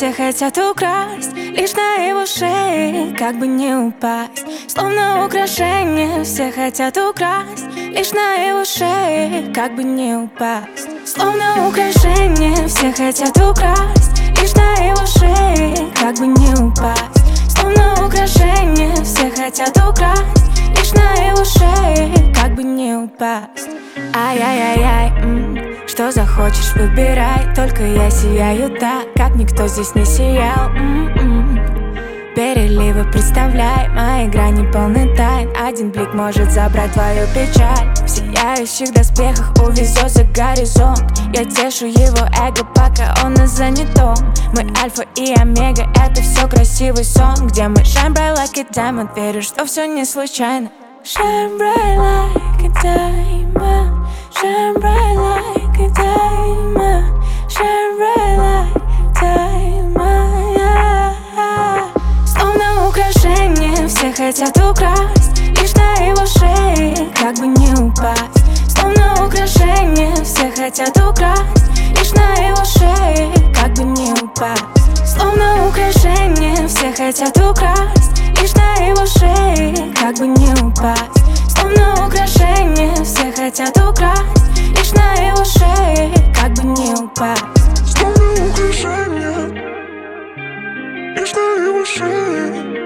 все хотят украсть лишь на его шее, как бы не упасть. Словно украшение все хотят украсть лишь на его шее, как бы не упасть. Словно украшение все хотят украсть лишь на его шее, как бы не упасть. Словно украшение все хотят украсть лишь на его шее, как бы не упасть. Ай-яй-яй-яй, что захочешь, выбирай. Только я сияю так, как никто здесь не сиял. Переливы представляй, мои грани полны тайн. Один блик может забрать твою печаль. В сияющих доспехах увезет за горизонт. Я тешу его эго, пока он на занятом. Мы альфа и омега, это все красивый сон, где мы shine bright like a diamond. Верю, что все не случайно. Shine bright like a diamond, shine bright like a diamond, shine bright like a diamond, yeah. Словно украшение все хотят украсть лишь на его шее, как бы не упасть. Словно украшение все хотят украсть лишь на его шее, как бы не упасть. Словно украшение все хотят украсть лишь на его шее, как бы не упасть. Словно украшение все хотят украсть лишь на его шее, как бы не упасть. Словно украшение лишь на его шее.